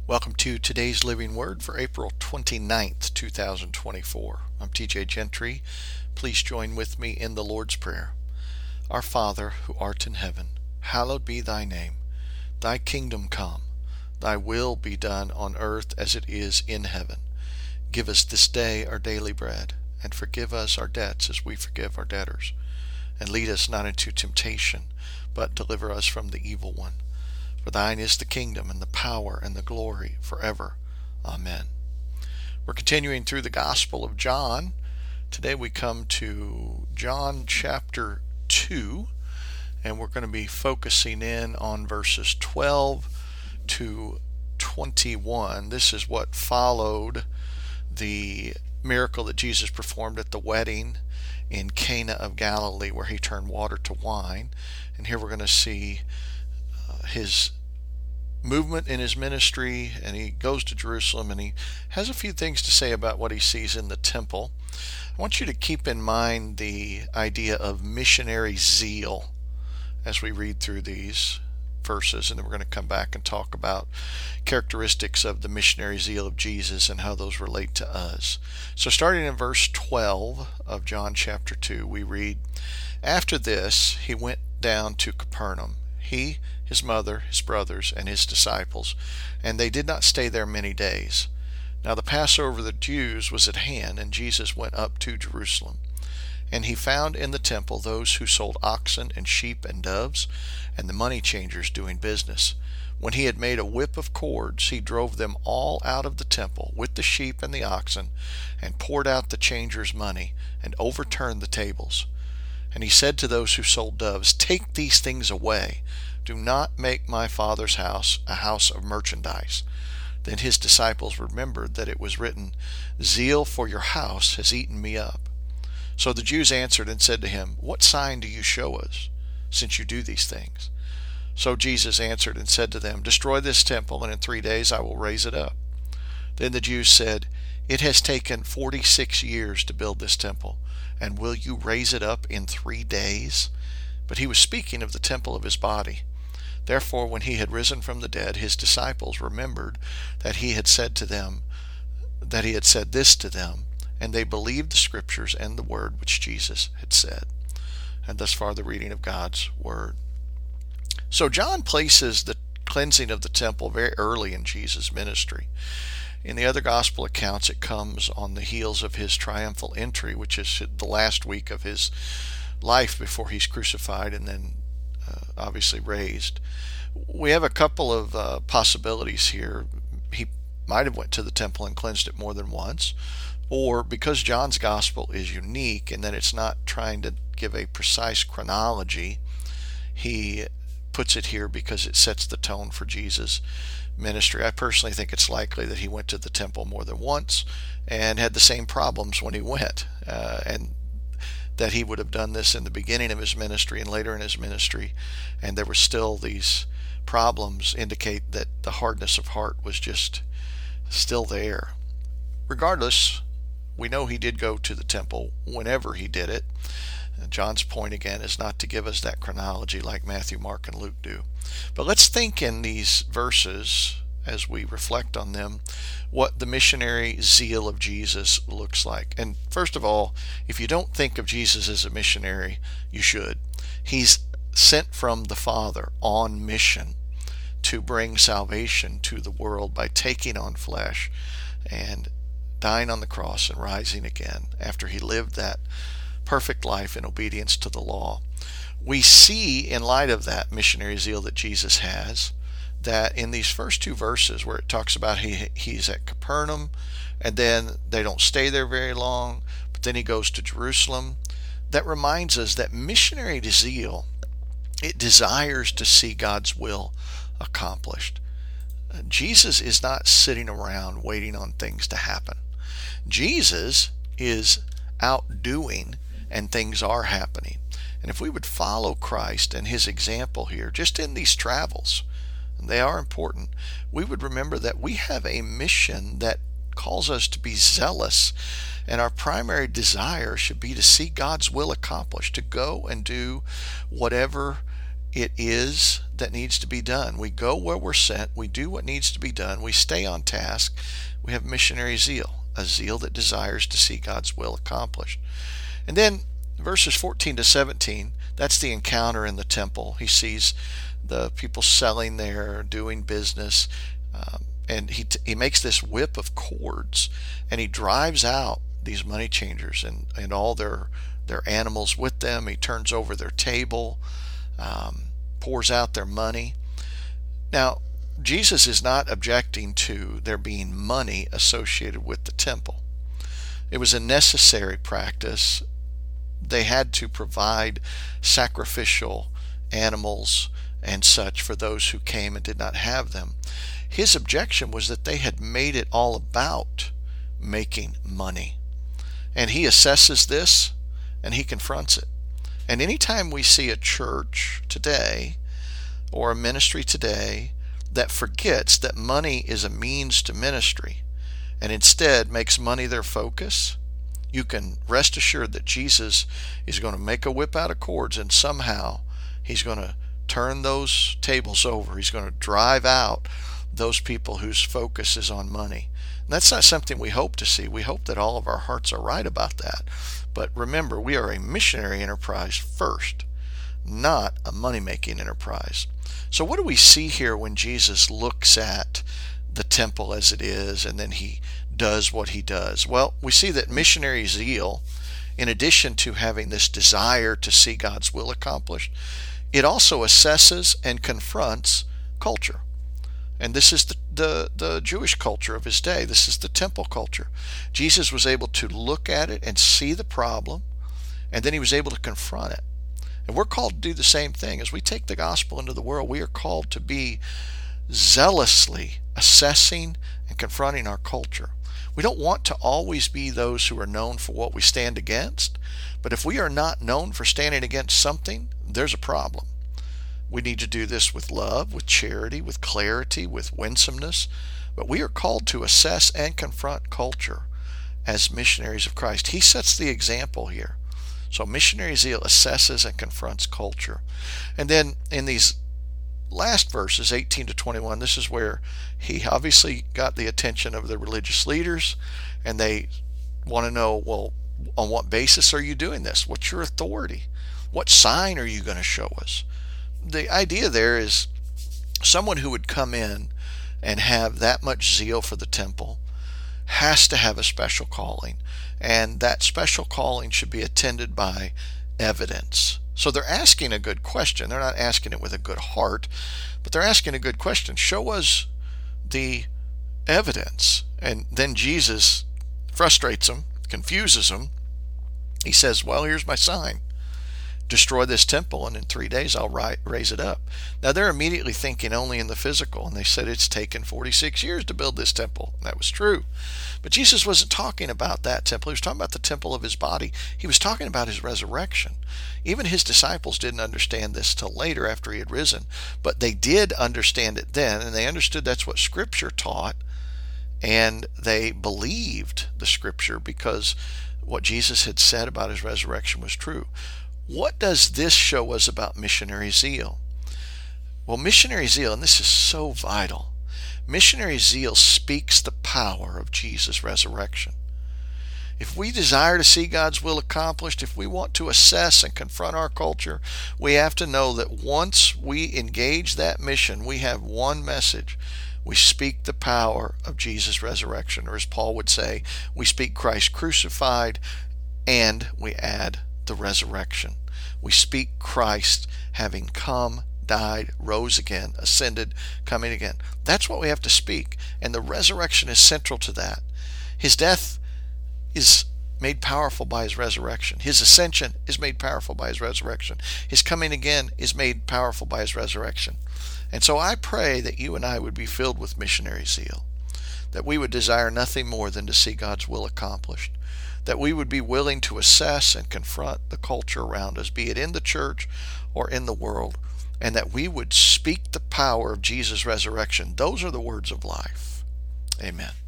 Welcome to today's Living Word for April 29th, 2024. I'm TJ Gentry. Please join with me in the Lord's Prayer. Our Father, who art in heaven, hallowed be thy name. Thy kingdom come. Thy will be done on earth as it is in heaven. Give us this day our daily bread, and forgive us our debts as we forgive our debtors. And lead us not into temptation, but deliver us from the evil one. For thine is the kingdom and the power and the glory forever. Amen. We're continuing through the Gospel of John. Today we come to John chapter 2, and we're going to be focusing in on verses 12 to 21. This is what followed the miracle that Jesus performed at the wedding in Cana of Galilee, where he turned water to wine. And here we're going to see his movement in his ministry, and he goes to Jerusalem, and he has a few things to say about what he sees in the temple. I want you to keep in mind the idea of missionary zeal as we read through these verses, and then we're going to come back and talk about characteristics of the missionary zeal of Jesus and how those relate to us. So starting in verse 12 of John chapter 2, we read, "After this he went down to Capernaum, he, his mother, his brothers, and his disciples, and they did not stay there many days. Now the Passover of the Jews was at hand, and Jesus went up to Jerusalem. And he found in the temple those who sold oxen and sheep and doves, and the money changers doing business. When he had made a whip of cords, he drove them all out of the temple with the sheep and the oxen, and poured out the changers' money, and overturned the tables. And he said to those who sold doves, 'Take these things away. Do not make my Father's house a house of merchandise.' Then his disciples remembered that it was written, 'Zeal for your house has eaten me up.' So the Jews answered and said to him, 'What sign do you show us, since you do these things?' So Jesus answered and said to them, 'Destroy this temple, and in 3 days I will raise it up.' Then the Jews said, 'It has taken 46 years to build this temple, and will you raise it up in 3 days?' But he was speaking of the temple of his body. Therefore, when he had risen from the dead, his disciples remembered that he had said this to them, and they believed the scriptures and the word which Jesus had said." And thus far the reading of God's word. So John places the cleansing of the temple very early in Jesus' ministry. In the other gospel accounts, it comes on the heels of his triumphal entry, which is the last week of his life before he's crucified and then obviously raised. We have a couple of possibilities here. He might have went to the temple and cleansed it more than once, or because John's gospel is unique and that it's not trying to give a precise chronology, he puts it here because it sets the tone for Jesus' ministry. I personally think it's likely that he went to the temple more than once and had the same problems when he went, and that he would have done this in the beginning of his ministry and later in his ministry, and there were still these problems, indicate that the hardness of heart was just still there. Regardless, we know he did go to the temple whenever he did it. John's point again is not to give us that chronology like Matthew, Mark, and Luke do. But let's think in these verses, as we reflect on them, what the missionary zeal of Jesus looks like. And first of all, if you don't think of Jesus as a missionary, you should. He's sent from the Father on mission to bring salvation to the world by taking on flesh and dying on the cross and rising again after he lived that perfect life in obedience to the law. We see, in light of that missionary zeal that Jesus has, that in these first 2 verses where it talks about he's at Capernaum, and then they don't stay there very long, but then he goes to Jerusalem, that reminds us that missionary zeal, it desires to see God's will accomplished. Jesus is not sitting around waiting on things to happen. Jesus is out doing, and things are happening. And if we would follow Christ and his example here, just in these travels, and they are important, we would remember that we have a mission that calls us to be zealous, and our primary desire should be to see God's will accomplished, to go and do whatever it is that needs to be done. We go where we're sent. We do what needs to be done. We stay on task. We have missionary zeal, a zeal that desires to see God's will accomplished. And then verses 14 to 17, that's the encounter in the temple. He sees the people selling there, doing business, and he makes this whip of cords, and he drives out these money changers and all their animals with them. He turns over their table, pours out their money. Now, Jesus is not objecting to there being money associated with the temple. It was a necessary practice. They had to provide sacrificial animals and such for those who came and did not have them. His objection was that they had made it all about making money. And he assesses this and he confronts it. And anytime we see a church today or a ministry today that forgets that money is a means to ministry and instead makes money their focus, you can rest assured that Jesus is going to make a whip out of cords, and somehow he's going to turn those tables over. He's going to drive out those people whose focus is on money. And that's not something we hope to see. We hope that all of our hearts are right about that. But remember, we are a missionary enterprise first, not a money-making enterprise. So what do we see here when Jesus looks at the temple as it is, and then he does what he does? Well, we see that missionary zeal, in addition to having this desire to see God's will accomplished, it also assesses and confronts culture. And this is the Jewish culture of his day. This is the temple culture. Jesus was able to look at it and see the problem, and then he was able to confront it. And we're called to do the same thing. As we take the gospel into the world, we are called to be zealously assessing and confronting our culture. We don't want to always be those who are known for what we stand against, but if we are not known for standing against something, there's a problem. We need to do this with love, with charity, with clarity, with winsomeness, but we are called to assess and confront culture as missionaries of Christ. He sets the example here. So missionary zeal assesses and confronts culture. And then in these last verses, 18 to 21, this is where he obviously got the attention of the religious leaders, and they want to know, well, on what basis are you doing this? What's your authority? What sign are you going to show us? The idea there is someone who would come in and have that much zeal for the temple has to have a special calling, and that special calling should be attended by evidence. So they're asking a good question. They're not asking it with a good heart, but they're asking a good question. Show us the evidence. And then Jesus frustrates them, confuses them. He says, well, here's my sign. Destroy this temple, and in 3 days I'll raise it up. Now they're immediately thinking only in the physical, and they said it's taken 46 years to build this temple. And that was true. But Jesus wasn't talking about that temple. He was talking about the temple of his body. He was talking about his resurrection. Even his disciples didn't understand this till later after he had risen, but they did understand it then, and they understood that's what Scripture taught, and they believed the Scripture because what Jesus had said about his resurrection was true. What does this show us about missionary zeal? Well, missionary zeal, and this is so vital, missionary zeal speaks the power of Jesus' resurrection. If we desire to see God's will accomplished, if we want to assess and confront our culture, we have to know that once we engage that mission, we have one message. We speak the power of Jesus' resurrection, or as Paul would say, we speak Christ crucified, and we add the resurrection. We speak Christ having come, died, rose again, ascended, coming again. That's what we have to speak, and the resurrection is central to that. His death is made powerful by his resurrection. His ascension is made powerful by his resurrection. His coming again is made powerful by his resurrection. And so I pray that you and I would be filled with missionary zeal, that we would desire nothing more than to see God's will accomplished, that we would be willing to assess and confront the culture around us, be it in the church or in the world, and that we would speak the power of Jesus' resurrection. Those are the words of life. Amen.